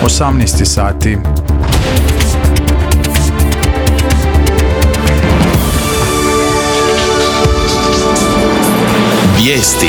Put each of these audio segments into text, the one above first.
18 sati. Vijesti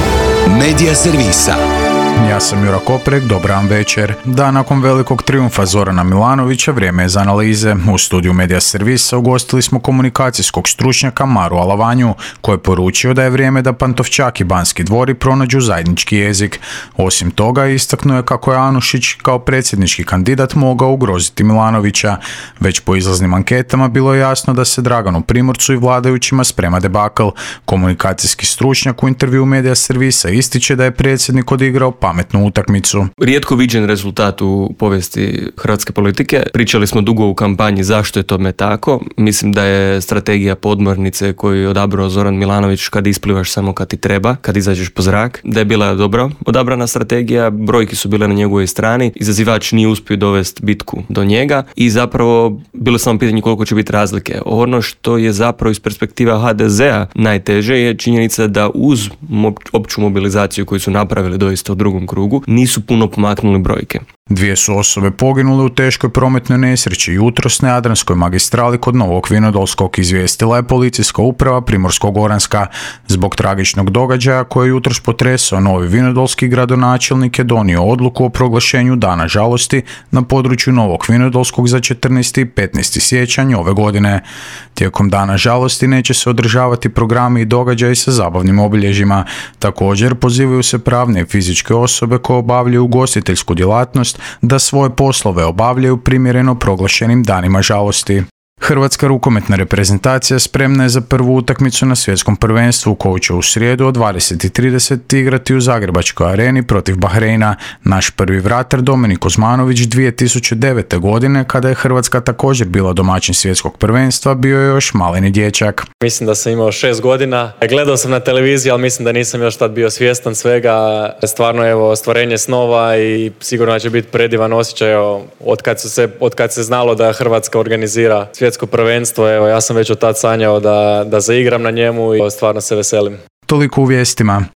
Medija servisa. Ja sam Jura Koprek, dobar vam večer. Da, nakon velikog trijumfa Zorana Milanovića vrijeme je za analize. U studiju Medija servisa ugostili smo komunikacijskog stručnjaka Maru Alavanju, koji je poručio da je vrijeme da Pantovčak i Banski dvori pronađu zajednički jezik. Osim toga, istaknuo je kako je Anušić kao predsjednički kandidat mogao ugroziti Milanovića. Već po izlaznim anketama bilo je jasno da se Draganu Primorcu i vladajućima sprema debakl. Komunikacijski stručnjak u intervju Medija servisa ističe da je predsjednik odigrao pametnu utakmicu. Rijetko viđen rezultat u povijesti hrvatske politike. Pričali smo dugo u kampanji zašto je tome tako. Mislim da je strategija podmornice koju je odabrao Zoran Milanović kad isplivaš samo kad ti treba, kad izađeš po zrak, da je bila dobro odabrana strategija, brojke su bile na njegovoj strani, izazivač nije uspio dovesti bitku do njega i zapravo bilo samo pitanje koliko će biti razlike. Ono što je zapravo iz perspektiva HDZ-a najteže je činjenica da uz opću mobilizaciju koju su napravili doista u drugom krugu, nisu puno pomaknuli brojke. Dvije su osobe poginule u teškoj prometnoj nesreći jutros na Jadranskoj magistrali kod Novog Vinodolskog, izvijestila je policijska uprava Primorsko-goranska. Zbog tragičnog događaja koji je jutros potresao Novi Vinodolski, gradonačelnik je donio odluku o proglašenju Dana žalosti na području Novog Vinodolskog za 14. i 15. siječanj ove godine. Tijekom Dana žalosti neće se održavati programi i događaji sa zabavnim obilježjima. Također pozivaju se pravne i fizičke osobe koje obavljaju ugostiteljsku djelatnost da svoje poslove obavljaju primjereno proglašenim danima žalosti. Hrvatska rukometna reprezentacija spremna je za prvu utakmicu na svjetskom prvenstvu koju će u srijedu od 20:30 igrati u Zagrebačkoj areni protiv Bahreina. Naš prvi vratar Dominik Kozmanović 2009. godine, kada je Hrvatska također bila domaćin svjetskog prvenstva, bio je još maleni dječak. Mislim da sam imao 6 godina. Gledao sam na televiziji, ali mislim da nisam još tad bio svjestan svega. Stvarno evo stvorenje snova i sigurno će biti predivan osjećaj od kad se znalo da Hrvatska organizira svjetsko prvenstvo. Evo, ja sam već od tad sanjao da zaigram na njemu i stvarno se veselim. Toliko u vijestima.